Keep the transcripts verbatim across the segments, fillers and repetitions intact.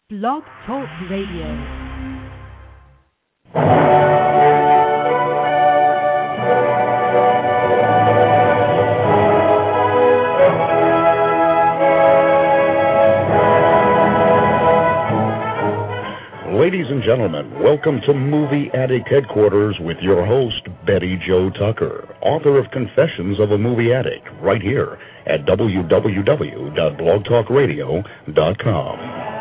Blog Talk Radio. Ladies and gentlemen, welcome to Movie Addict Headquarters with your host, Betty Jo Tucker, author of Confessions of a Movie Addict, right here at w w w dot blog talk radio dot com.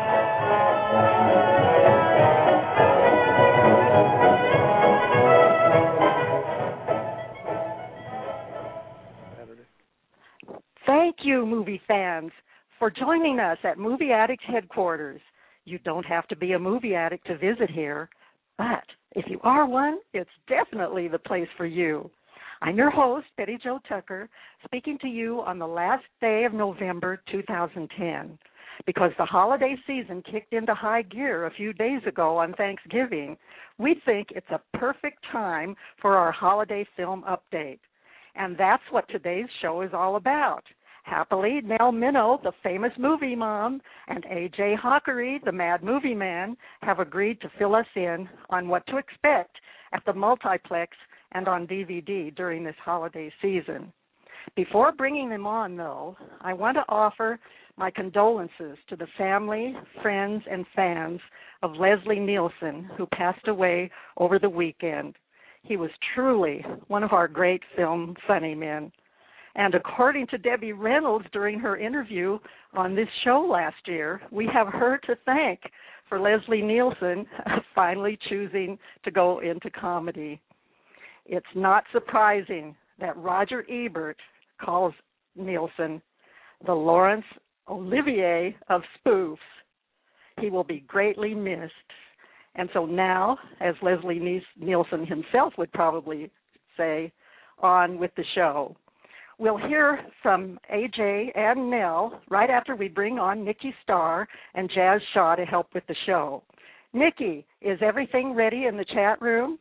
Thank you, movie fans, for joining us at Movie Addict Headquarters. You don't have to be a movie addict to visit here, but if you are one, it's definitely the place for you. I'm your host, Betty Jo Tucker, speaking to you on the last day of November two thousand ten. Because the holiday season kicked into high gear a few days ago on Thanksgiving, we think it's a perfect time for our holiday film update. And that's what today's show is all about. Happily, Nell Minow, the famous movie mom, and A J Hockery, the mad movie man, have agreed to fill us in on what to expect at the multiplex and on D V D during this holiday season. Before bringing them on, though, I want to offer my condolences to the family, friends, and fans of Leslie Nielsen, who passed away over the weekend. He was truly one of our great film funny men. And according to Debbie Reynolds during her interview on this show last year, we have her to thank for Leslie Nielsen finally choosing to go into comedy. It's not surprising that Roger Ebert calls Nielsen the Laurence Olivier of spoofs. He will be greatly missed. And so now, as Leslie Nielsen himself would probably say, on with the show. We'll hear from A J and Nell right after we bring on Nikki Starr and Jazz Shaw to help with the show. Nikki, is everything ready in the chat room?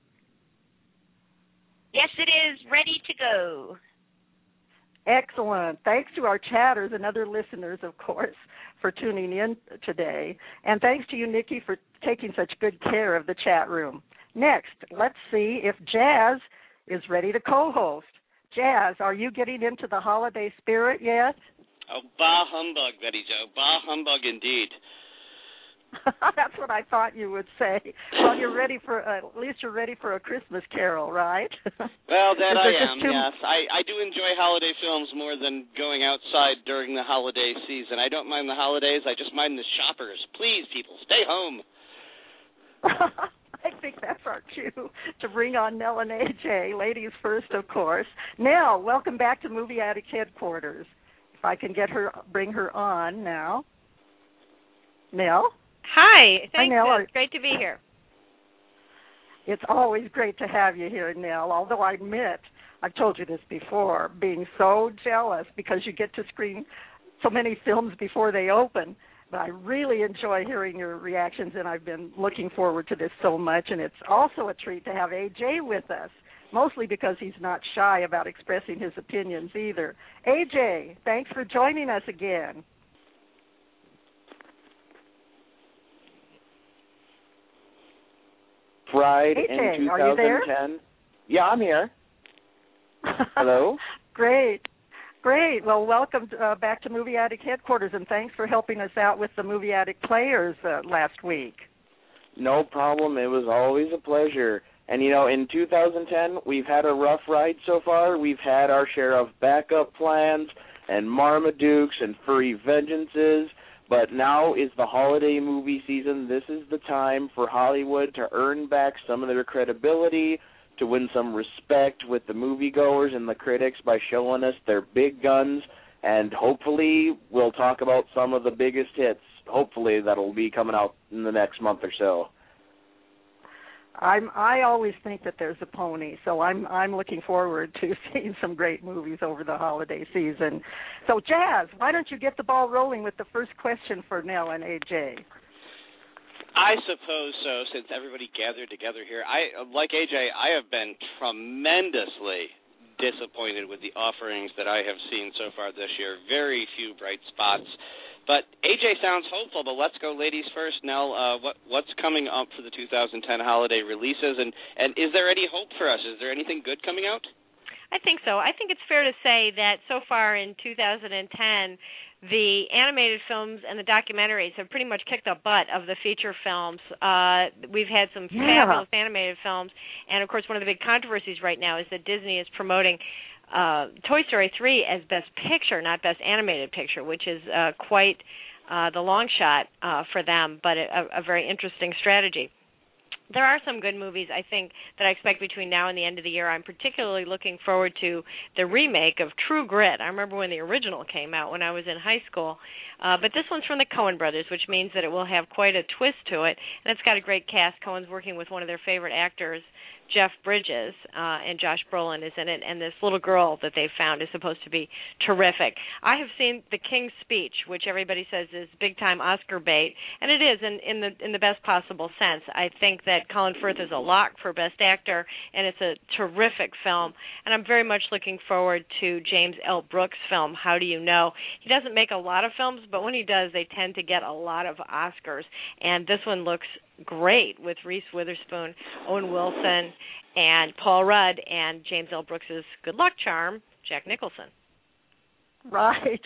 Yes, it is. Ready to go. Excellent. Thanks to our chatters and other listeners, of course, for tuning in today. And thanks to you, Nikki, for taking such good care of the chat room. Next, let's see if Jazz is ready to co-host. Jazz, are you getting into the holiday spirit yet? Oh, bah humbug, Betty Jo. Bah humbug indeed. That's what I thought you would say. Well, you're ready for, uh, at least you're ready for a Christmas Carol, right? Well, that I am, too... yes. I, I do enjoy holiday films more than going outside during the holiday season. I don't mind the holidays. I just mind the shoppers. Please, people, stay home. I think that's our cue to bring on Nell and A J. Ladies first, of course. Nell, welcome back to Movie Addict Headquarters. If I can get her, bring her on now. Nell? Hi. Thanks. Hi, Nell. It's great to be here. It's always great to have you here, Nell, although I admit, I've told you this before, being so jealous because you get to screen so many films before they open. But I really enjoy hearing your reactions, and I've been looking forward to this so much. And it's also a treat to have A J with us, mostly because he's not shy about expressing his opinions either. A J, thanks for joining us again. Fried A J, in two thousand ten. are you there? Yeah, I'm here. Hello? Great. Great. Well, welcome uh, back to Movie Addict Headquarters, and thanks for helping us out with the Movie Addict Players uh, last week. No problem. It was always a pleasure. And, you know, in two thousand ten, we've had a rough ride so far. We've had our share of backup plans and Marmadukes and furry vengeances, but now is the holiday movie season. This is the time for Hollywood to earn back some of their credibility, to win some respect with the moviegoers and the critics by showing us their big guns, and hopefully we'll talk about some of the biggest hits, hopefully, that'll be coming out in the next month or so. I'm, I always think that there's a pony, so I'm I'm looking forward to seeing some great movies over the holiday season. So, Jazz, why don't you get the ball rolling with the first question for Nell and A J? I suppose so, since everybody gathered together here. I, like A J, I have been tremendously disappointed with the offerings that I have seen so far this year. Very few bright spots. But A J sounds hopeful, but let's go ladies first. Nell, uh, what, what's coming up for the two thousand ten holiday releases, and, and is there any hope for us? Is there anything good coming out? I think so. I think it's fair to say that so far in two thousand ten, the animated films and the documentaries have pretty much kicked the butt of the feature films. Uh, we've had some Yeah. fabulous animated films, and of course one of the big controversies right now is that Disney is promoting uh, Toy Story three as Best Picture, not Best Animated Picture, which is uh, quite uh, the long shot uh, for them, but a, a very interesting strategy. There are some good movies, I think, that I expect between now and the end of the year. I'm particularly looking forward to the remake of True Grit. I remember when the original came out when I was in high school. Uh, but this one's from the Coen brothers, which means that it will have quite a twist to it. And it's got a great cast. Coen's working with one of their favorite actors, Jeff Bridges, uh, and Josh Brolin is in it. And this little girl that they found is supposed to be terrific. I have seen The King's Speech, which everybody says is big-time Oscar bait. And it is in, in the in the best possible sense. I think that Colin Firth is a lock for Best Actor, and it's a terrific film. And I'm very much looking forward to James L. Brooks' film, How Do You Know? He doesn't make a lot of films, but when he does, they tend to get a lot of Oscars. And this one looks great with Reese Witherspoon, Owen Wilson, and Paul Rudd, and James L. Brooks' good luck charm, Jack Nicholson. Right.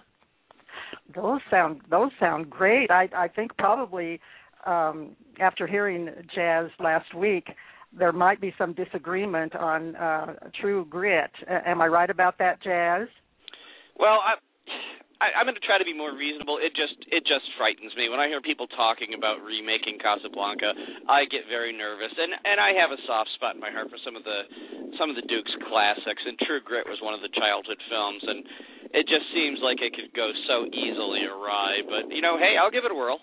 those sound those sound great. I I think probably um, after hearing Jazz last week, there might be some disagreement on uh, True Grit. Uh, am I right about that, Jazz? Well, I, I, I'm going to try to be more reasonable. It just it just frightens me when I hear people talking about remaking Casablanca. I get very nervous, and, and I have a soft spot in my heart for some of the some of the Duke's classics. And True Grit was one of the childhood films, and it just seems like it could go so easily awry. But you know, hey, I'll give it a whirl.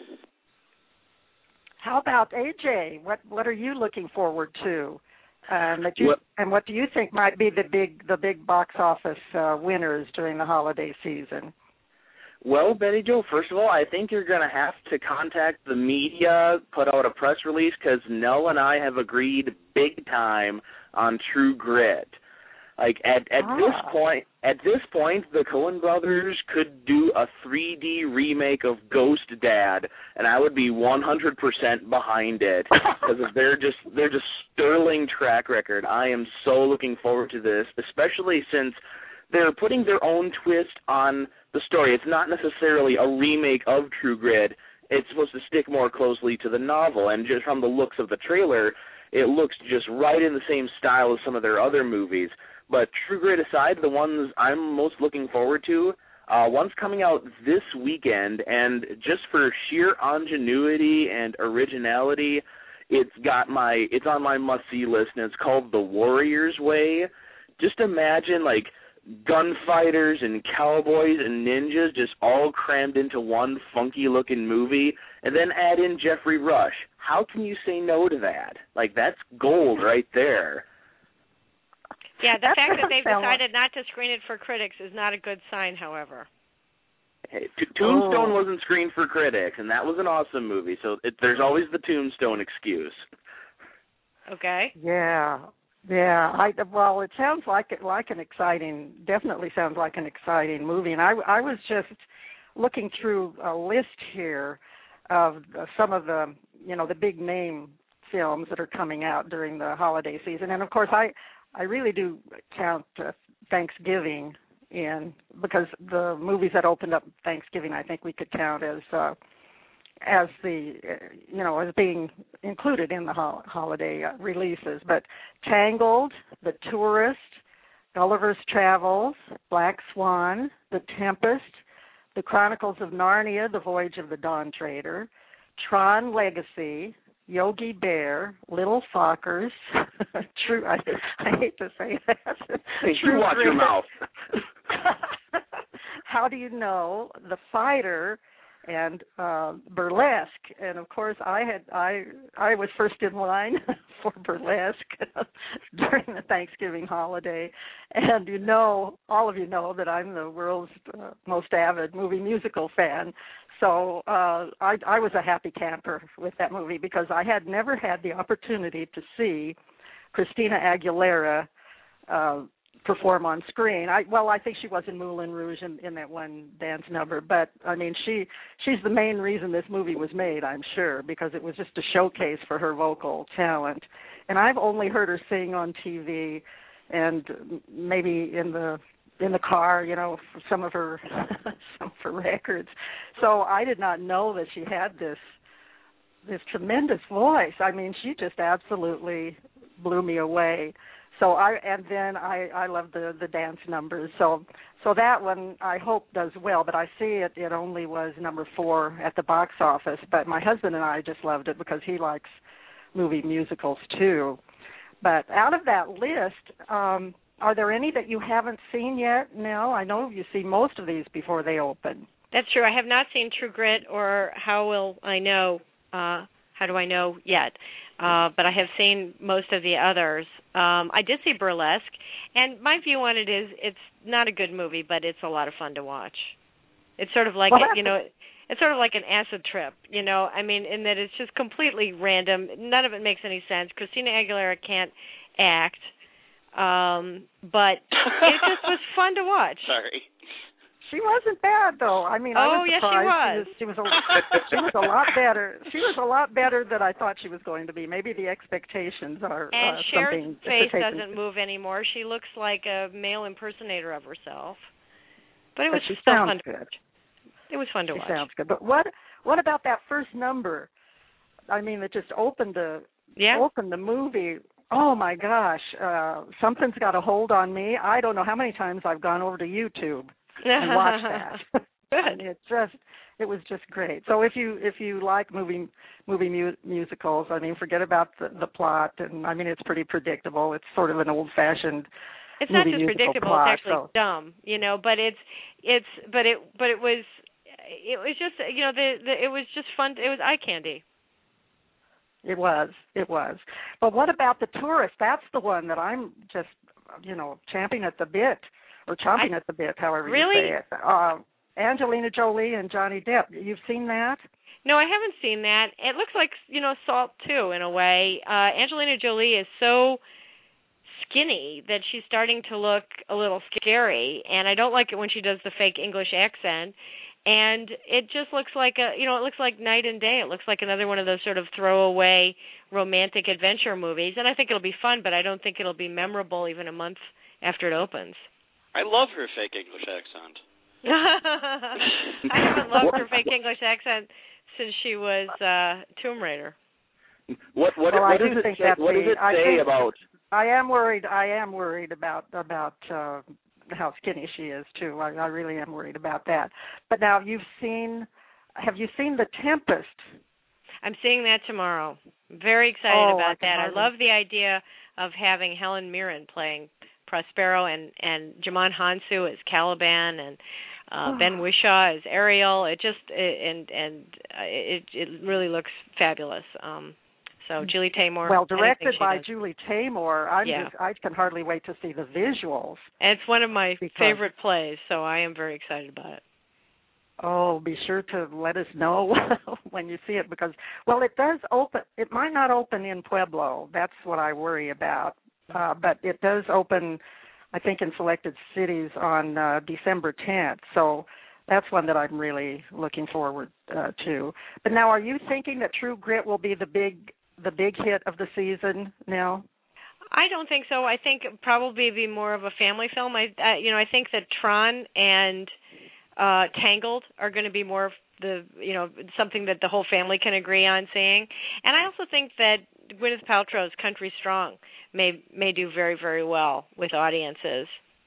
How about A J? What what are you looking forward to? Um, that you, What- and what do you think might be the big the big box office uh, winners during the holiday season? Well, Betty Jo, first of all, I think you're going to have to contact the media, put out a press release, because Nell and I have agreed big time on True Grit. Like at at Ah. this point, at this point, the Coen brothers could do a three D remake of Ghost Dad, and I would be one hundred percent behind it because of their just their just sterling track record. I am so looking forward to this, especially since they're putting their own twist on the story. It's not necessarily a remake of True Grit. It's supposed to stick more closely to the novel, and just from the looks of the trailer, it looks just right in the same style as some of their other movies. But True Grit aside, the ones I'm most looking forward to, uh, one's coming out this weekend, and just for sheer ingenuity and originality, it's got my it's on my must-see list, and it's called The Warrior's Way. Just imagine, like, gunfighters and cowboys and ninjas just all crammed into one funky-looking movie, and then add in Jeffrey Rush. How can you say no to that? Like, that's gold right there. Yeah, the That fact that doesn't they've sound decided not to screen it for critics is not a good sign, however. Hey, T- Tombstone Oh. wasn't screened for critics, and that was an awesome movie, so it, there's always the Tombstone excuse. Okay. Yeah, yeah. I well, it sounds like it like an exciting. Definitely sounds like an exciting movie. And I, I was just looking through a list here of uh, some of the you know the big name films that are coming out during the holiday season, and of course I I really do count uh, Thanksgiving in, because the movies that opened up Thanksgiving I think we could count as. Uh, as the, uh, you know, as being included in the ho- holiday uh, releases. But Tangled, The Tourist, Gulliver's Travels, Black Swan, The Tempest, The Chronicles of Narnia, The Voyage of the Dawn Treader, Tron Legacy, Yogi Bear, Little Fockers, True, I, I hate to say that. Hey, True you watch your Grit. mouth. How Do You Know, The Fighter, and uh, Burlesque. And of course, I had I I was first in line for Burlesque during the Thanksgiving holiday. And you know, all of you know that I'm the world's uh, most avid movie musical fan. So uh, I, I was a happy camper with that movie because I had never had the opportunity to see Christina Aguilera uh, perform on screen. I well, I think she was in Moulin Rouge in, in that one dance number, but I mean, she she's the main reason this movie was made, I'm sure, because it was just a showcase for her vocal talent. And I've only heard her sing on T V and maybe in the in the car, you know, for some of her some of her records. So I did not know that she had this this tremendous voice. I mean, she just absolutely blew me away. So I and then I I love the the dance numbers. So so that one I hope does well. But I see it it only was number four at the box office. But my husband and I just loved it because he likes movie musicals too. But out of that list, um, are there any that you haven't seen yet? No, I know you see most of these before they open. That's true. I have not seen True Grit or How Will I Know? Uh, how do I know yet? Uh, but I have seen most of the others. Um, I did see Burlesque, and my view on it is it's not a good movie, but it's a lot of fun to watch. It's sort of like, well, a, you know, it's sort of like an acid trip, you know, I mean, in that it's just completely random. None of it makes any sense. Christina Aguilera can't act, um, but it just was fun to watch. Sorry. She wasn't bad, though. I mean, oh, I was yes, surprised. she She was. She was, a, she was a lot better. She was a lot better than I thought she was going to be. Maybe the expectations are and uh, Cher's something. face to doesn't move anymore. She looks like a male impersonator of herself. But it but was she still sounds fun. good. It was fun to she watch. Sounds good. But what what about that first number? I mean, it just opened the yeah. opened the movie. Oh my gosh, uh, something's got a hold on me. I don't know how many times I've gone over to YouTube and watched that. Good. It just it was just great. So if you if you like movie movie mu- musicals, I mean, forget about the, the plot. And I mean, it's pretty predictable. It's sort of an old fashioned. It's not just predictable predictable; plot, it's actually so. dumb, you know. But it's it's but it but it was it was just you know the, the it was just fun. It was eye candy. It was, it was. But what about The Tourist? That's the one that I'm just you know champing at the bit or chomping I, at the bit, however really? you say it. Uh, Angelina Jolie and Johnny Depp. You've seen that? No, I haven't seen that. It looks like you know Salt too in a way. Uh, Angelina Jolie is so skinny that she's starting to look a little scary, and I don't like it when she does the fake English accent. And it just looks like a, you know, it looks like night and day. It looks like another one of those sort of throwaway romantic adventure movies, and I think it'll be fun, but I don't think it'll be memorable even a month after it opens. I love her fake English accent. I haven't loved her fake English accent since she was uh, Tomb Raider. What what, well, what I does do it think say, that's what the, does it I say think, about? I am worried. I am worried about about uh, how skinny she is too. I, I really am worried about that. But now you've seen. Have you seen The Tempest? I'm seeing that tomorrow. Very excited oh, about I that. hardly... I love the idea of having Helen Mirren playing Prospero and and Jamon Hansu as Caliban and uh, Ben Whishaw as Ariel. It just it, and and uh, it it really looks fabulous. Um, so Julie Taymor. Well, directed by does. Julie Taymor. I'm yeah. just I can hardly wait to see the visuals. And it's one of my because... favorite plays, so I am very excited about it. Oh, be sure to let us know when you see it because, well, it does open. It might not open in Pueblo. That's what I worry about. Uh, but it does open, I think, in selected cities on uh, December tenth. So that's one that I'm really looking forward uh, to. But now, are you thinking that True Grit will be the big, the big hit of the season now? I don't think so. I think probably be more of a family film. I, uh, you know, I think that Tron and Uh, Tangled are going to be more of the, you know, something that the whole family can agree on seeing. And I also think that Gwyneth Paltrow's Country Strong may may do very, very well with audiences.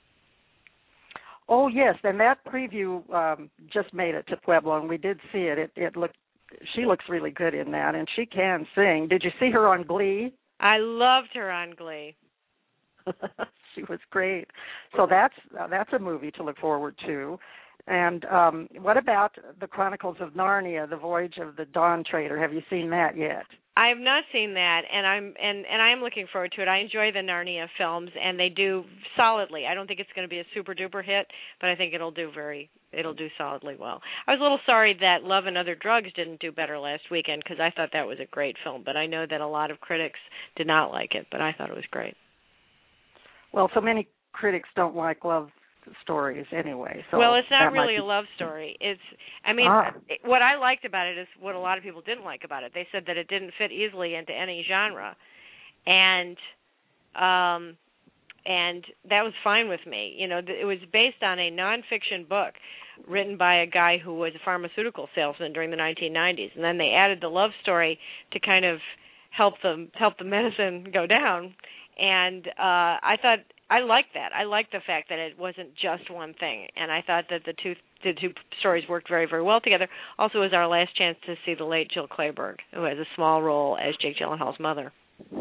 Oh, yes, and that preview um, just made it to Pueblo, and we did see it. It, it looked, she looks really good in that, and she can sing. Did you see her on Glee? I loved her on Glee. She was great. So that's uh, that's a movie to look forward to. And um, what about the Chronicles of Narnia, The Voyage of the Dawn Treader? Have you seen that yet? I have not seen that, and I'm and, and I am looking forward to it. I enjoy the Narnia films, and they do solidly. I don't think it's going to be a super duper hit, but I think it'll do very it'll do solidly well. I was a little sorry that Love and Other Drugs didn't do better last weekend because I thought that was a great film, but I know that a lot of critics did not like it, but I thought it was great. Well, so many critics don't like love stories anyway. So well, it's not that might really be... a love story. It's, I mean, ah. it, what I liked about it is what a lot of people didn't like about it. They said that it didn't fit easily into any genre, and um, and that was fine with me. You know, it was based on a nonfiction book written by a guy who was a pharmaceutical salesman during the nineteen nineties, and then they added the love story to kind of help them help the medicine go down. And uh, I thought I liked that. I liked the fact that it wasn't just one thing, and I thought that the two the two stories worked very, very well together. Also, it was our last chance to see the late Jill Clayburgh, who has a small role as Jake Gyllenhaal's mother.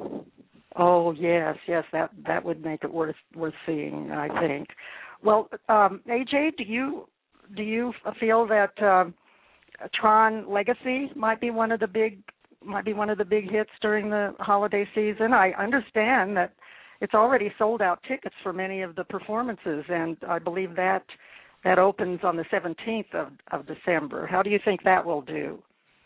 Oh yes, yes, that that would make it worth worth seeing, I think. Well, um, A J, do you do you feel that um, Tron Legacy might be one of the big might be one of the big hits during the holiday season? I understand that it's already sold out tickets for many of the performances, and I believe that that opens on the seventeenth of, of December. How do you think that will do?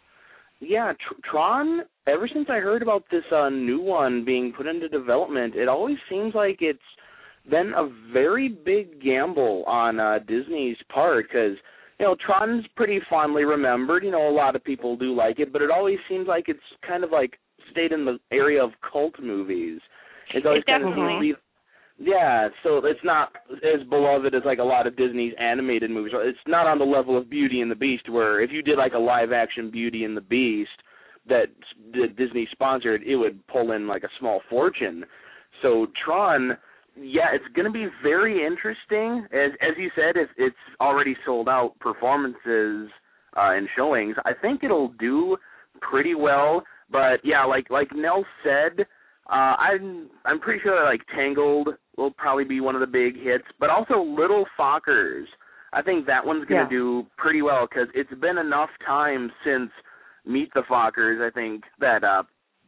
Yeah, tr- Tron, ever since I heard about this uh, new one being put into development, it always seems like it's been a very big gamble on uh, Disney's part, because, you know, Tron's pretty fondly remembered. You know, a lot of people do like it, but it always seems like it's kind of like stayed in the area of cult movies. It's always it kind definitely. of yeah, so it's not as beloved as like a lot of Disney's animated movies. It's not on the level of Beauty and the Beast, where if you did like a live action Beauty and the Beast that Disney sponsored, it would pull in like a small fortune. So Tron, yeah, it's going to be very interesting. As as you said, if it's already sold out performances uh, and showings, I think it'll do pretty well. But yeah, like like Nell said, uh, I'm I'm pretty sure like Tangled will probably be one of the big hits, but also Little Fockers. I think that one's going to Yeah. do pretty well, because it's been enough time since Meet the Fockers, I think, that uh,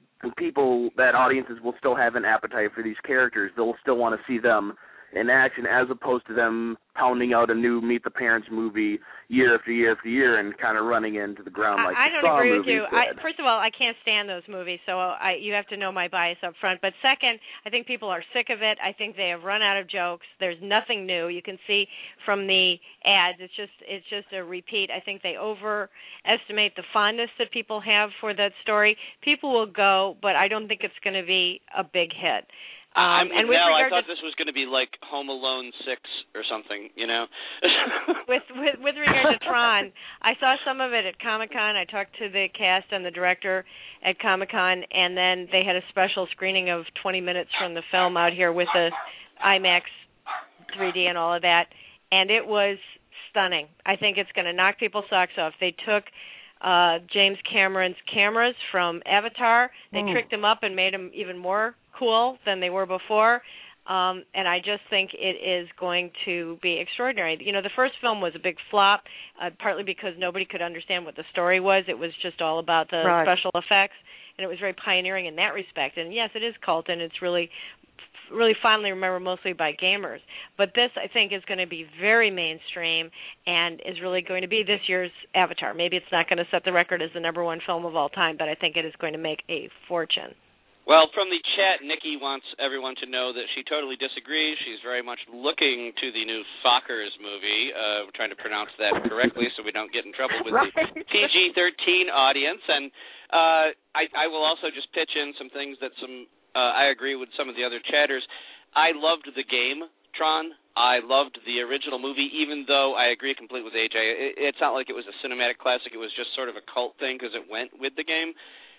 people, that audiences will still have an appetite for these characters. They'll still want to see them in action, as opposed to them pounding out a new Meet the Parents movie year after year after year and kind of running into the ground like I, I the don't Saw agree with movies you. I, did. first of all, I can't stand those movies, so I, you have to know my bias up front. But second, I think people are sick of it. I think they have run out of jokes. There's nothing new. You can see from the ads, it's just it's just a repeat. I think they overestimate the fondness that people have for that story. People will go, but I don't think it's going to be a big hit. Um, and with no, I regard thought to, this was going to be like Home Alone six or something, you know. with, with with regard to Tron, I saw some of it at Comic-Con. I talked to the cast and the director at Comic-Con, and then they had a special screening of twenty minutes from the film out here with the IMAX three D and all of that, and it was stunning. I think it's going to knock people's socks off. They took uh, James Cameron's cameras from Avatar. They Mm. tricked them up and made them even more cool than they were before. Um, and I just think it is going to be extraordinary. You know, the first film was a big flop, uh, partly because nobody could understand what the story was. It was just all about the Right. special effects, and it was very pioneering in that respect. And yes, it is cult, and it's really really fondly remembered mostly by gamers. But this, I think, is going to be very mainstream and is really going to be this year's Avatar. Maybe it's not going to set the record as the number one film of all time, but I think it is going to make a fortune. Well, from the chat, Nikki wants everyone to know that she totally disagrees. She's very much looking to the new Fockers movie. Uh, we're trying to pronounce that correctly so we don't get in trouble with Right. the P G thirteen audience. And uh, I, I will also just pitch in some things that some uh, I agree with some of the other chatters. I loved the game, Tron. I loved the original movie, even though I agree completely with A J. It, it's not like it was a cinematic classic. It was just sort of a cult thing because it went with the game.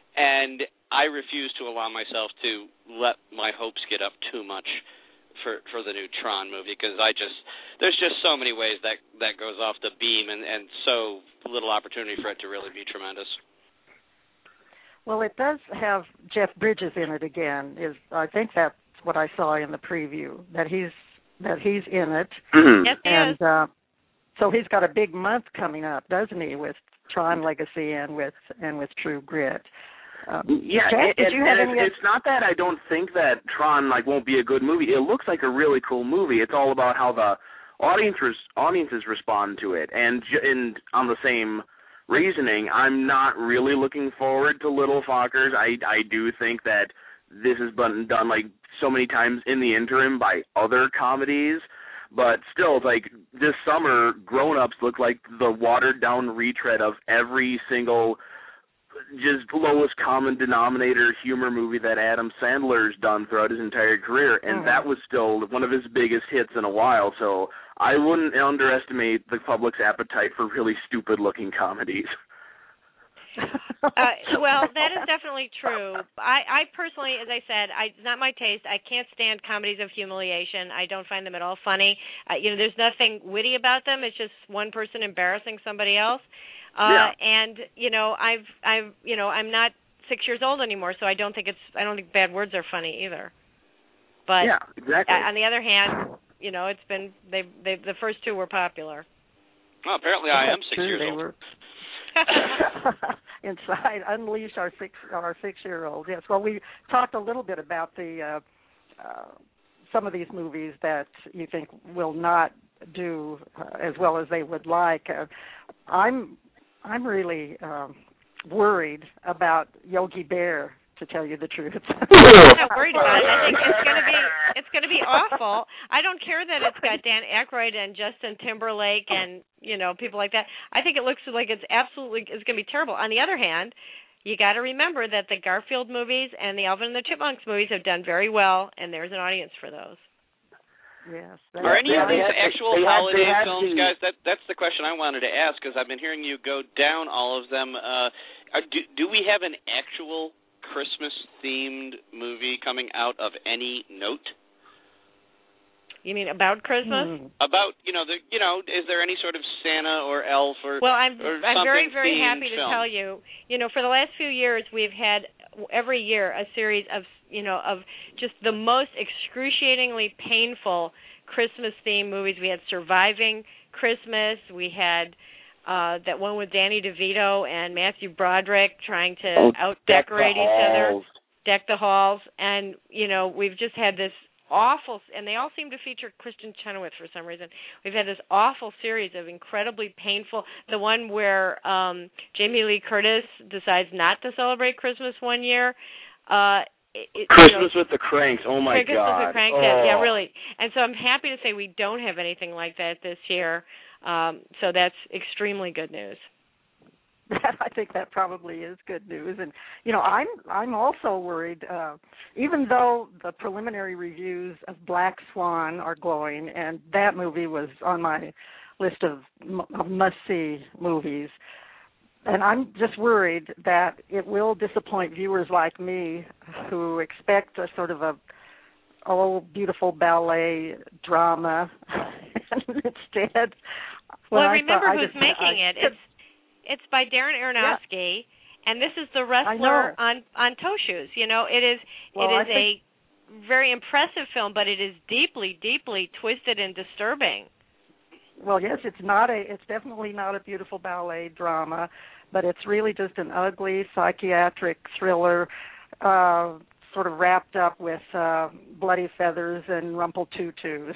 And I refuse to allow myself to let my hopes get up too much for for the new Tron movie, because I just there's just so many ways that that goes off the beam, and, and so little opportunity for it to really be tremendous. Well, it does have Jeff Bridges in it again. Is I think that's what I saw in the preview, that he's that he's in it. Mm-hmm. Yes, he and is. uh, so he's got a big month coming up, doesn't he, with Tron Legacy and with and with True Grit. Um, Yeah, Jack, and, did you have and any? it's, it's not that I don't think that Tron like won't be a good movie. It looks like a really cool movie. It's all about how the audience res- audiences respond to it, and j- and on the same reasoning, I'm not really looking forward to Little Fockers. I I do think that this has been done like so many times in the interim by other comedies. But still, it's like this summer, Grown Ups looked like the watered-down retread of every single just lowest common denominator humor movie that Adam Sandler's done throughout his entire career, and mm-hmm. that was still one of his biggest hits in a while. So I wouldn't underestimate the public's appetite for really stupid-looking comedies. uh, well, that is definitely true. I, I personally, as I said, I, it's not my taste. I can't stand comedies of humiliation. I don't find them at all funny. Uh, you know, there's nothing witty about them. It's just one person embarrassing somebody else. Uh, yeah. And you know, I've, I've, you know, I'm not six years old anymore, so I don't think it's, I don't think bad words are funny either. But yeah, exactly. on the other hand, you know, it's been they, they, the first two were popular. Well, apparently I am six true, years they old. Were. Inside, unleash our six our six year old. Yes. Well, we talked a little bit about the uh, uh, some of these movies that you think will not do uh, as well as they would like. Uh, I'm I'm really um, worried about Yogi Bear, to tell you the truth. I'm not worried about it. I think it's going to be it's going to be awful. I don't care that it's got Dan Aykroyd and Justin Timberlake and, you know, people like that. I think it looks like it's absolutely it's going to be terrible. On the other hand, you got to remember that the Garfield movies and the Alvin and the Chipmunks movies have done very well, and there's an audience for those. Yes. Are any yeah, of these had, actual had, holiday films, to. guys? That that's the question I wanted to ask, because I've been hearing you go down all of them. Uh, do do we have an actual Christmas-themed movie coming out of any note? You mean about Christmas? Hmm. About, you know, the, you know, is there any sort of Santa or elf or Well, I'm or I'm very very themed happy to film? tell you. You know, for the last few years, we've had every year a series of, you know, of just the most excruciatingly painful Christmas-themed movies. We had Surviving Christmas. We had uh, that one with Danny DeVito and Matthew Broderick trying to oh, out-decorate each halls. other, deck the halls. And, you know, we've just had this awful, and they all seem to feature Kristen Chenoweth for some reason. We've had this awful series of incredibly painful, the one where um, Jamie Lee Curtis decides not to celebrate Christmas one year. Uh, it, it, Christmas you know, with the Cranks, oh my Christmas God. with the Cranks, oh. yeah, yeah, really. And so I'm happy to say we don't have anything like that this year. Um, so that's extremely good news. I think that probably is good news, and you know, I'm I'm also worried. Uh, even though the preliminary reviews of Black Swan are glowing, and that movie was on my list of, of must-see movies, and I'm just worried that it will disappoint viewers like me who expect a sort of a oh beautiful ballet drama, and instead, well, I remember thought, who's I just, making I, it. It's It's by Darren Aronofsky, yeah. And this is the wrestler on, on toe shoes. You know, it is well, it is think, a very impressive film, but it is deeply, deeply twisted and disturbing. Well, yes, it's not a. It's definitely not a beautiful ballet drama, but it's really just an ugly psychiatric thriller, uh, sort of wrapped up with uh, bloody feathers and rumpled tutus.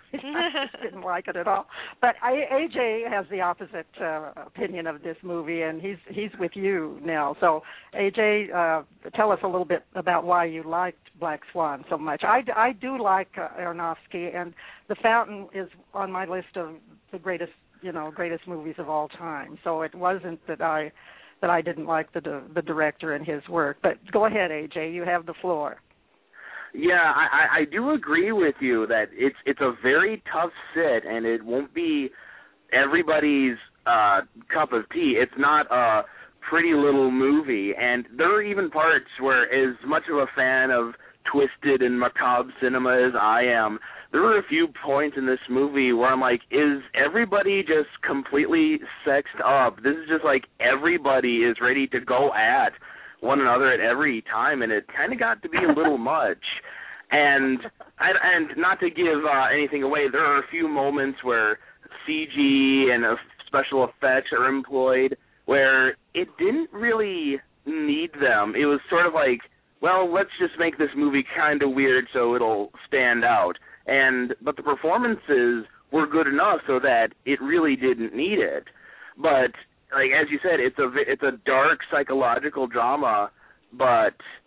I just didn't like it at all. But I, A J has the opposite uh, opinion of this movie, and he's he's with you now. So, A J, uh, tell us a little bit about why you liked Black Swan so much. I, I do like uh, Aronofsky, and The Fountain is on my list of the greatest, you know, greatest movies of all time. So it wasn't that I that I didn't like the the director and his work. But go ahead, A J, you have the floor. Yeah, I, I do agree with you that it's it's a very tough sit, and it won't be everybody's uh, cup of tea. It's not a pretty little movie, and there are even parts where, as much of a fan of twisted and macabre cinema as I am, there were a few points in this movie where I'm like, is everybody just completely sexed up? This is just like everybody is ready to go at one another at every time, and it kind of got to be a little much. And and not to give uh, anything away, there are a few moments where C G and uh, special effects are employed where it didn't really need them. It was sort of like, well, let's just make this movie kind of weird so it'll stand out. And but the performances were good enough so that it really didn't need it. But like as you said, it's a it's a dark psychological drama, but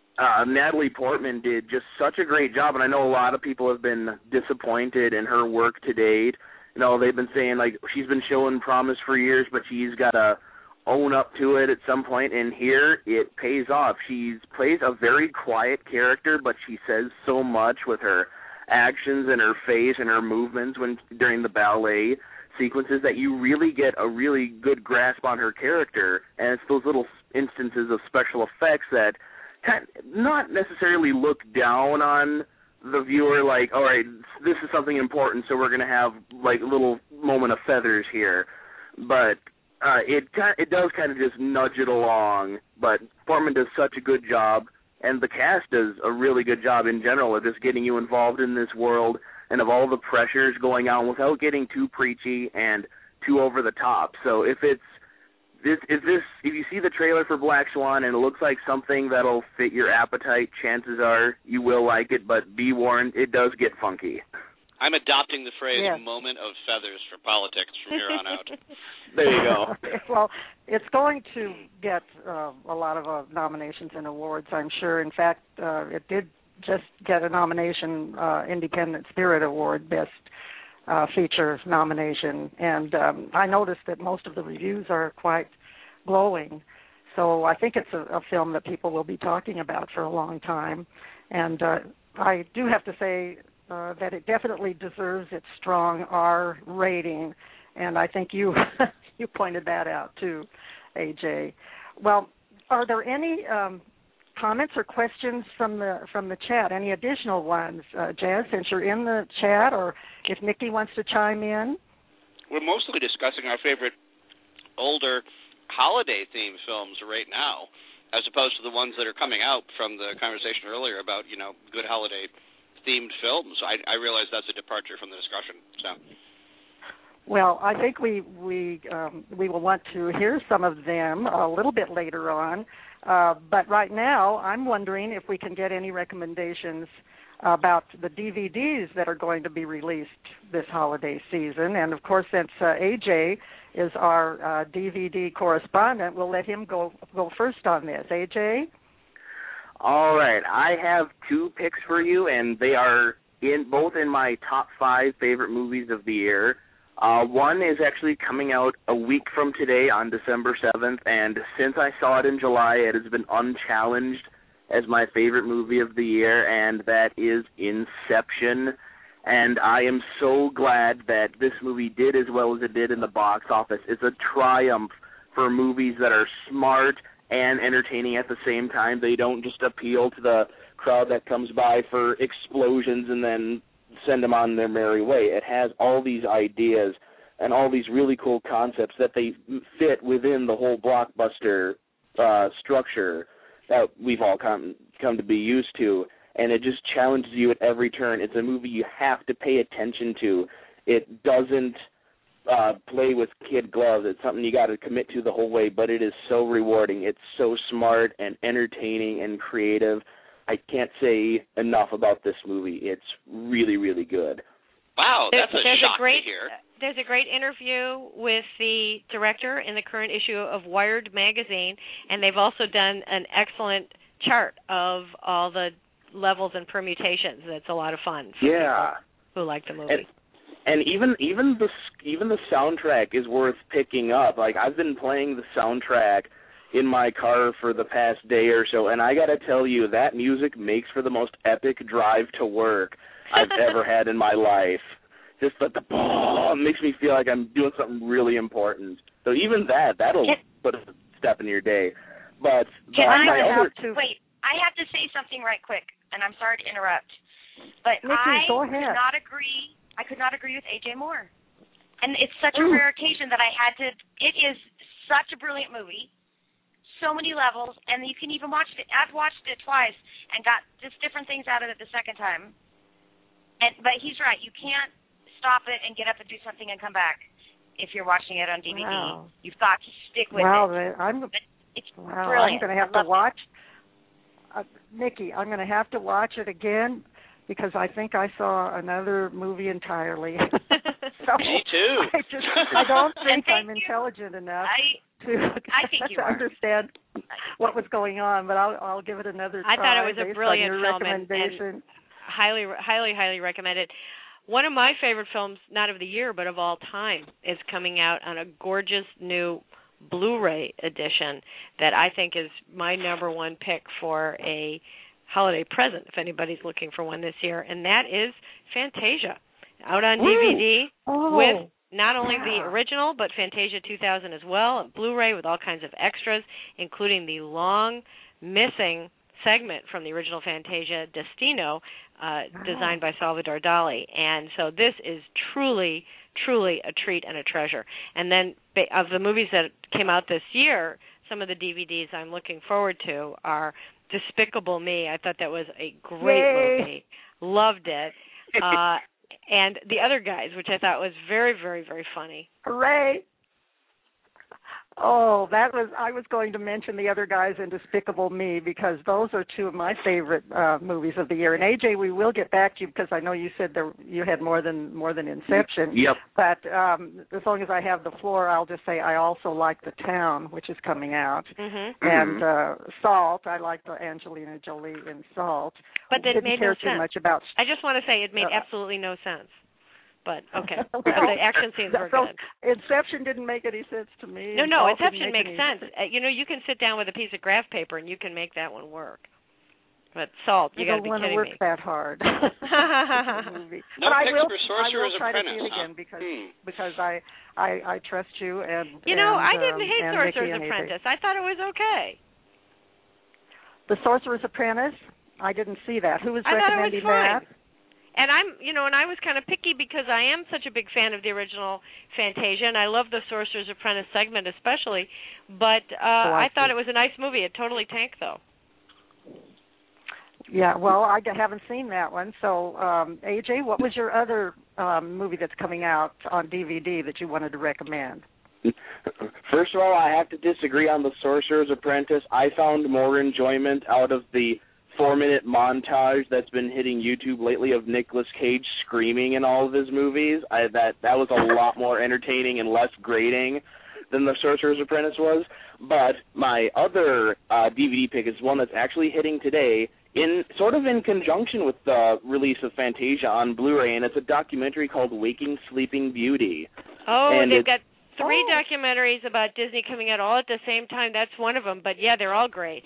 uh, Natalie Portman did just such a great job, and I know a lot of people have been disappointed in her work to date. You know, they've been saying, like, she's been showing promise for years, but she's got to own up to it at some point, and here it pays off. She plays a very quiet character, but she says so much with her actions and her face and her movements when during the ballet sequences that you really get a really good grasp on her character, and it's those little instances of special effects that kind of not necessarily look down on the viewer, like, all right, this is something important, so we're going to have like a little moment of feathers here, but uh, it kind it does kind of just nudge it along. But Portman does such a good job, and the cast does a really good job in general of just getting you involved in this world and of all the pressures going on without getting too preachy and too over the top. So if it's this, if this, if you see the trailer for Black Swan and it looks like something that'll fit your appetite, chances are you will like it. But be warned, it does get funky. I'm adopting the phrase Yeah. "moment of feathers" for politics from here on out. There you go. Well, it's going to get uh, a lot of uh, nominations and awards, I'm sure. In fact, uh, it did just get a nomination, uh, Independent Spirit Award, Best uh, Feature nomination. And um, I noticed that most of the reviews are quite glowing. So I think it's a, a film that people will be talking about for a long time. And uh, I do have to say uh, that it definitely deserves its strong R rating. And I think you you pointed that out too, A J. Well, are there any um, comments or questions from the from the chat? Any additional ones, uh, Jazz? Since you're in the chat, or if Nikki wants to chime in. We're mostly discussing our favorite older holiday-themed films right now, as opposed to the ones that are coming out from the conversation earlier about, you know, good holiday-themed films. I, I realize that's a departure from the discussion. So. Well, I think we we um, we will want to hear some of them a little bit later on. Uh, but right now, I'm wondering if we can get any recommendations about the D V Ds that are going to be released this holiday season. And, of course, since uh, A J is our uh, D V D correspondent, we'll let him go go first on this. A J? All right. I have two picks for you, and they are in both in my top five favorite movies of the year. Uh, one is actually coming out a week from today on December seventh, and since I saw it in July, it has been unchallenged as my favorite movie of the year, and that is Inception. And I am so glad that this movie did as well as it did in the box office. It's a triumph for movies that are smart and entertaining at the same time. They don't just appeal to the crowd that comes by for explosions and then send them on their merry way. It has all these ideas and all these really cool concepts that they fit within the whole blockbuster uh, structure that we've all come come to be used to, and it just challenges you at every turn. It's a movie you have to pay attention to. It doesn't uh, play with kid gloves. It's something you got to commit to the whole way, but it is so rewarding. It's so smart and entertaining and creative. I can't say enough about this movie. It's really, really good. Wow, that's a there's shock a great, to hear. There's a great interview with the director in the current issue of Wired magazine, and they've also done an excellent chart of all the levels and permutations. That's a lot of fun for Yeah. people who like the movie. And, and even even the even the soundtrack is worth picking up. Like, I've been playing the soundtrack in my car for the past day or so, and I got to tell you, that music makes for the most epic drive to work I've ever had in my life. Just like the boom makes me feel like I'm doing something really important. So even that, that'll Can, put a step in your day. But can uh, I my have other, to wait? I have to say something right quick, and I'm sorry to interrupt, but Nikki, I go could ahead. not agree. I could not agree with A J more. And it's such a Ooh. rare occasion that I had to. It is such a brilliant movie, so many levels, and you can even watch it. I've watched it twice and got just different things out of it the second time. And but he's right. You can't stop it and get up and do something and come back if you're watching it on D V D. Wow. You've got to stick with wow, it. I'm But it's wow, brilliant. I'm going to have I to love watch. Uh, Nikki, I'm going to have to watch it again because I think I saw another movie entirely. so Me too. I just I don't think thank I'm you. intelligent enough I to, I think you to are. understand what was going on, but I'll I'll give it another try. I thought it was a based brilliant on your film and, recommendation. and highly, highly, highly recommend it. One of my favorite films, not of the year, but of all time, is coming out on a gorgeous new Blu-ray edition that I think is my number one pick for a holiday present, if anybody's looking for one this year, and that is Fantasia, out on Ooh. D V D oh, with not only yeah. the original, but Fantasia two thousand as well, Blu-ray with all kinds of extras, including the long missing segment from the original Fantasia, Destino, uh, wow. designed by Salvador Dali. And so this is truly, truly a treat and a treasure. And then of the movies that came out this year, some of the D V Ds I'm looking forward to are Despicable Me. I thought that was a great Yay. movie. Loved it. Uh, and The Other Guys, which I thought was very, very, very funny. Hooray! Oh, that was, I was going to mention The Other Guys and Despicable Me because those are two of my favorite uh, movies of the year. And A J, we will get back to you because I know you said there, you had more than more than Inception. Yep. But um, as long as I have the floor, I'll just say I also like The Town, which is coming out. Mm-hmm. And uh, Salt, I like the Angelina Jolie in Salt. But that Didn't made care no too sense. much about. I just want to say it made uh, absolutely no sense. But, okay, well, the action scenes were so good. Inception didn't make any sense to me. No, no, Salt didn't Inception make makes any sense. Uh, you know, you can sit down with a piece of graph paper and you can make that one work. But Salt, you got to be kidding me. I don't kidding want to work me. that hard. No but I picks will, for I Sorcerer's will try Apprentice, to see it huh? again because hmm. because I, I I trust you and You know, and, I didn't um, hate and Sorcerer's Mickey and Apprentice. I thought it was okay. The Sorcerer's Apprentice. I didn't see that. Who was I thought it was recommending fine. that? And I'm, you know, and I was kind of picky because I am such a big fan of the original Fantasia, and I love the Sorcerer's Apprentice segment especially. But uh, oh, I, I thought it was a nice movie. It totally tanked, though. Yeah, well, I haven't seen that one. So, um, A J, what was your other um, movie that's coming out on D V D that you wanted to recommend? First of all, I have to disagree on The Sorcerer's Apprentice. I found more enjoyment out of the four-minute montage that's been hitting YouTube lately of Nicolas Cage screaming in all of his movies. I, that that was a lot more entertaining and less grating than The Sorcerer's Apprentice was. But my other uh, D V D pick is one that's actually hitting today, in sort of in conjunction with the release of Fantasia on Blu-ray, and it's a documentary called Waking Sleeping Beauty. Oh, and they've got three oh. documentaries about Disney coming out all at the same time. That's one of them. But, yeah, they're all great.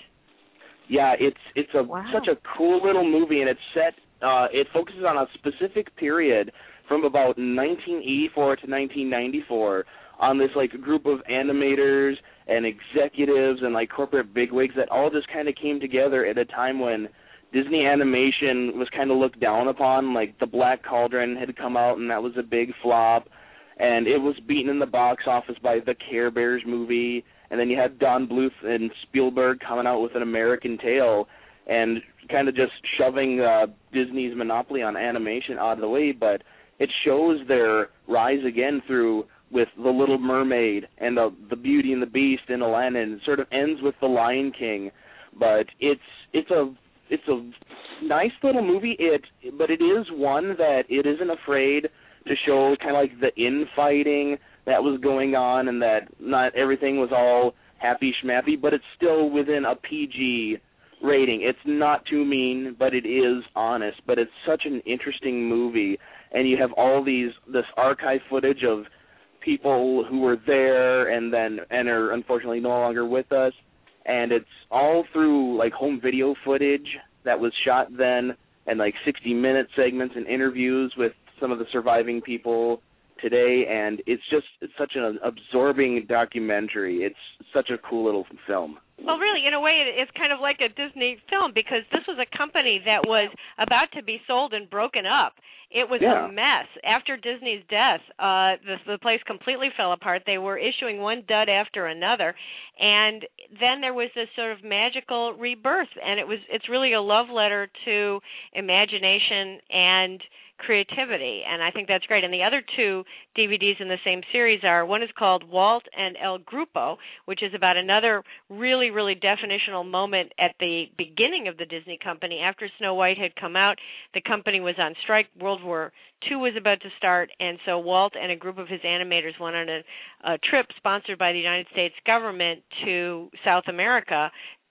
Yeah, it's it's a wow. such a cool little movie, and it's set. Uh, it focuses on a specific period from about nineteen eighty-four to nineteen ninety-four on this like group of animators and executives and like corporate bigwigs that all just kind of came together at a time when Disney animation was kind of looked down upon. Like The Black Cauldron had come out, and that was a big flop, and it was beaten in the box office by the Care Bears movie. And then you had Don Bluth and Spielberg coming out with An American Tail and kind of just shoving uh, Disney's monopoly on animation out of the way. But it shows their rise again through with The Little Mermaid and the, the Beauty and the Beast and Aladdin. It sort of ends with The Lion King. But it's it's a it's a nice little movie. It but it is one that it isn't afraid to show kind of like the infighting that was going on, and that not everything was all happy schmappy, but it's still within a P G rating. It's not too mean, but it is honest. But it's such an interesting movie, and you have all these this archive footage of people who were there and then and are unfortunately no longer with us, and it's all through like home video footage that was shot then, and like sixty minute segments and interviews with some of the surviving people today, and it's just it's such an absorbing documentary. It's such a cool little film. Well, really, in a way, it's kind of like a Disney film because this was a company that was about to be sold and broken up. It was yeah. a mess. After Disney's death, uh, the, the place completely fell apart. They were issuing one dud after another, and then there was this sort of magical rebirth, and it was it's really a love letter to imagination and creativity, and I think that's great. And the other two D V Ds in the same series are, one is called Walt and El Grupo, which is about another really, really definitional moment at the beginning of the Disney company. After Snow White had come out, the company was on strike. World War Two was about to start, and so Walt and a group of his animators went on a, a trip sponsored by the United States government to South America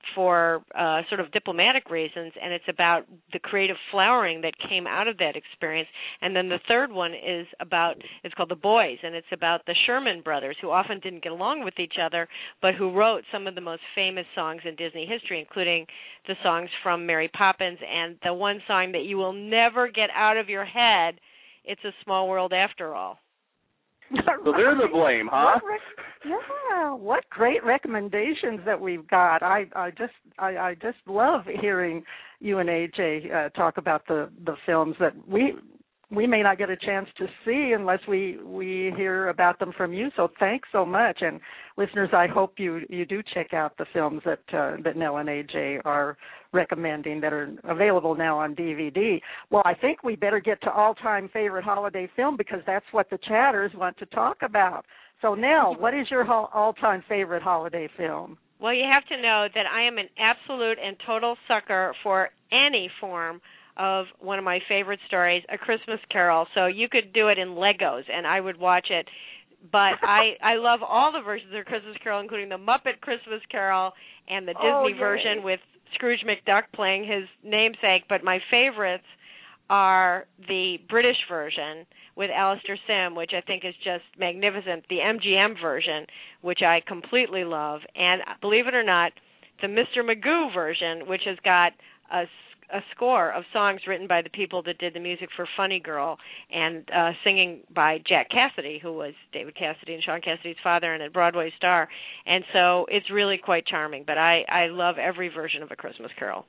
for uh, sort of diplomatic reasons, and it's about the creative flowering that came out of that experience. And then the third one is about, it's called The Boys, and it's about the Sherman brothers, who often didn't get along with each other, but who wrote some of the most famous songs in Disney history, including the songs from Mary Poppins and the one song that you will never get out of your head, It's a Small World After All. So they're the blame, huh? What rec- yeah, what great recommendations that we've got. I, I just I, I just love hearing you and A J uh, talk about the, the films that we we may not get a chance to see unless we, we hear about them from you. So thanks so much. And listeners, I hope you, you do check out the films that uh, that Nell and A J are recommending that are available now on D V D. Well, I think we better get to all-time favorite holiday film because that's what the chatters want to talk about. So Nell, what is your ho- all-time favorite holiday film? Well, you have to know that I am an absolute and total sucker for any form of one of my favorite stories, A Christmas Carol. So you could do it in Legos, and I would watch it. But I, I love all the versions of Christmas Carol, including the Muppet Christmas Carol and the Disney oh, yay. version with Scrooge McDuck playing his namesake. But my favorites are the British version with Alistair Sim, which I think is just magnificent, the M G M version, which I completely love, and believe it or not, the Mister Magoo version, which has got a a score of songs written by the people that did the music for Funny Girl and uh, singing by Jack Cassidy, who was David Cassidy and Sean Cassidy's father and a Broadway star. And so it's really quite charming. But I, I love every version of A Christmas Carol.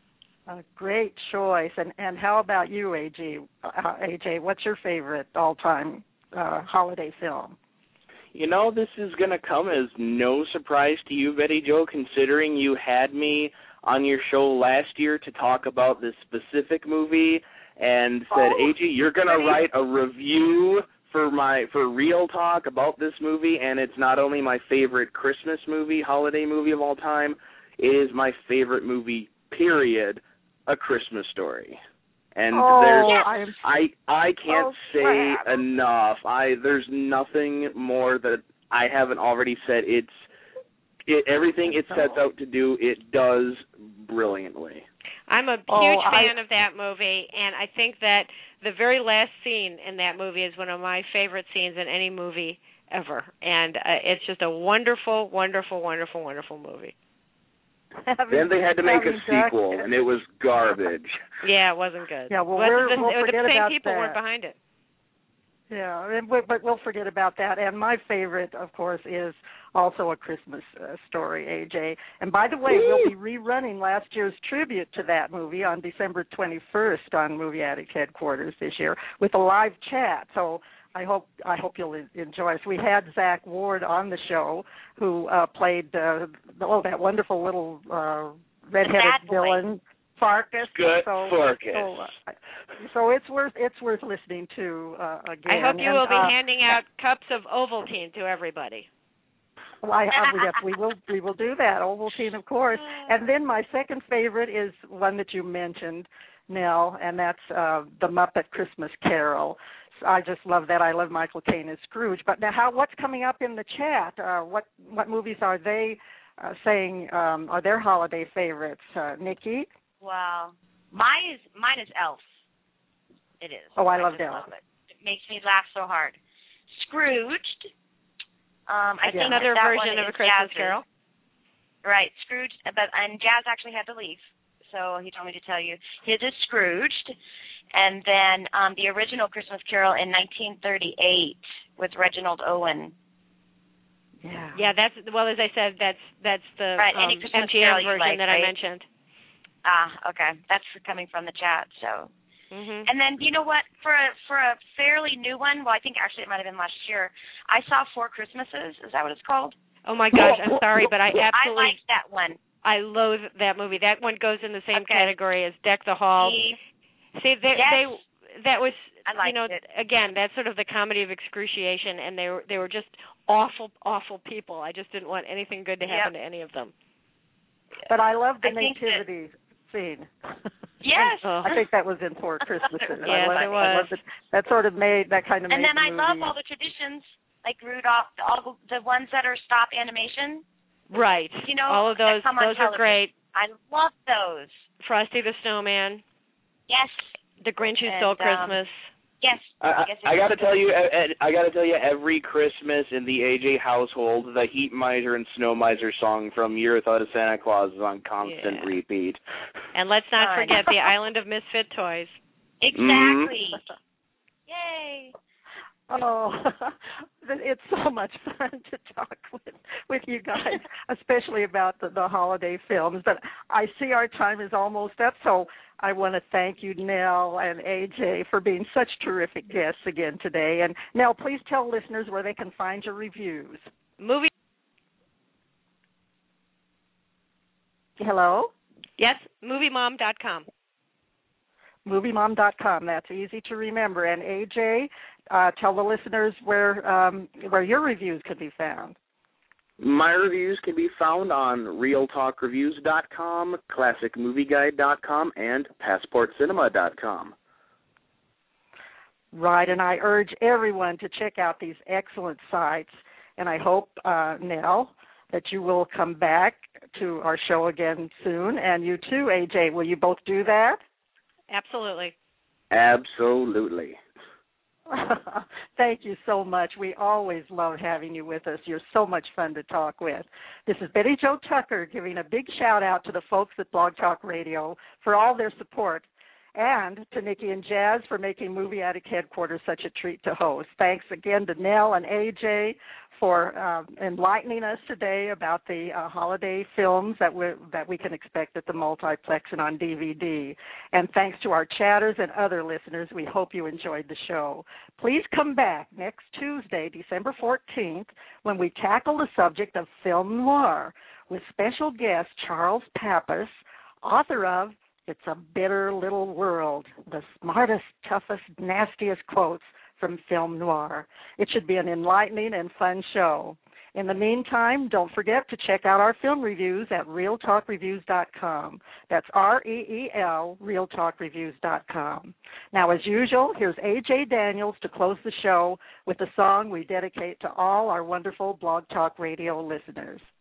A great choice. And and how about you, A J? Uh, A J, what's your favorite all-time uh, holiday film? You know, this is going to come as no surprise to you, Betty Jo, considering you had me on your show last year to talk about this specific movie and said, oh, A J, you're going to write a review for my for Real Talk about this movie, and it's not only my favorite Christmas movie, holiday movie of all time, it is my favorite movie, period, A Christmas Story. And oh, there's I, am, I I can't oh, say crap. enough. I there's nothing more that I haven't already said. It's It, everything it sets out to do, it does brilliantly. I'm a huge oh, fan I, of that movie, and I think that the very last scene in that movie is one of my favorite scenes in any movie ever. And uh, it's just a wonderful, wonderful, wonderful, wonderful movie. Then they had to make a sequel, and it was garbage. Yeah, it wasn't good. Yeah, well, but we're, the, we'll the forget same about people that. weren't behind it. Yeah, but we'll forget about that. And my favorite, of course, is also A Christmas uh, Story, A J. And by the way, we'll be rerunning last year's tribute to that movie on December twenty-first on Movie Addict headquarters this year with a live chat. So I hope I hope you'll enjoy us. We had Zach Ward on the show, who uh, played uh, oh that wonderful little uh, redheaded villain. Farkas. Good so, Farkas. So, uh, so it's worth it's worth listening to uh, again. I hope you and, will be uh, handing out cups of Ovaltine to everybody. Well, I, I, yes, we will we will do that. Ovaltine, of course. And then my second favorite is one that you mentioned, Nell, and that's uh, the Muppet Christmas Carol. So I just love that. I love Michael Caine as Scrooge. But now, how what's coming up in the chat? Uh, what what movies are they uh, saying um, are their holiday favorites? Uh, Nikki? Wow. Mine is mine is Elf. It is. Oh, I, I love just Elf. Love it. It makes me laugh so hard. Scrooged. Um, I That's think another that version one of A is Christmas Jazz's. Carol. Right, Scrooged. But and Jazz actually had to leave, so he told me to tell you his is Scrooged, and then um, the original Christmas Carol in nineteen thirty-eight with Reginald Owen. Yeah. Yeah, that's well as I said, that's that's the right, um, any Christmas M G M Carol you version like, that right? I mentioned. Ah, okay. That's coming from the chat. So, mm-hmm. And then you know what? For a for a fairly new one, well, I think actually it might have been last year. I saw Four Christmases. Is that what it's called? Oh my gosh, I'm sorry, but I absolutely I liked that one. I loathe that movie. That one goes in the same Okay. category as Deck the Halls. See, See, they, yes. they that was I liked you know it. again that's sort of the comedy of excruciation, and they were they were just awful, awful people. I just didn't want anything good to happen yep. to any of them. But I love the I think nativity scene. Yes. I think that was in Four Christmases. Yes, I love, it I was. love it. That sort of made that kind of. And made then the I love movie. all the traditions, like Rudolph, all the ones that are stop animation. Right. You know, all of those. that come on Those are television. great. I love those. Frosty the Snowman. Yes. The Grinch Who And, Stole um, Christmas. Yes. I, yes, I, I got to tell you, I, I got to tell you, every Christmas in the A J household, the Heat Miser and Snow Miser song from Year Without a Santa Claus is on constant Yeah. repeat. And let's not Fun. forget the Island of Misfit Toys. Exactly. Yay. Oh, it's so much fun to talk with with you guys, especially about the, the holiday films. But I see our time is almost up, so I want to thank you, Nell and A J, for being such terrific guests again today. And Nell, please tell listeners where they can find your reviews. Movie. Hello? Yes, movie mom dot com. movie mom dot com. That's easy to remember. And A J, uh, tell the listeners where um, where your reviews could be found. My reviews can be found on real talk reviews dot com, classic movie guide dot com, and passport cinema dot com. Right, and I urge everyone to check out these excellent sites. And I hope, uh, Nell, that you will come back to our show again soon. And you too, A J, will you both do that? Absolutely. Absolutely. Thank you so much. We always love having you with us. You're so much fun to talk with. This is Betty Jo Tucker giving a big shout out to the folks at Blog Talk Radio for all their support, and to Nikki and Jazz for making Movie Addict Headquarters such a treat to host. Thanks again to Nell and A J for uh, enlightening us today about the uh, holiday films that we that we can expect at the multiplex and on D V D. And thanks to our chatters and other listeners. We hope you enjoyed the show. Please come back next Tuesday, December fourteenth, when we tackle the subject of film noir with special guest Charles Pappas, author of It's a Bitter Little World, the smartest, toughest, nastiest quotes from film noir. It should be an enlightening and fun show. In the meantime, don't forget to check out our film reviews at real talk reviews dot com. That's R E E L, real talk reviews dot com. Now, as usual, here's A J Daniels to close the show with a song we dedicate to all our wonderful Blog Talk Radio listeners.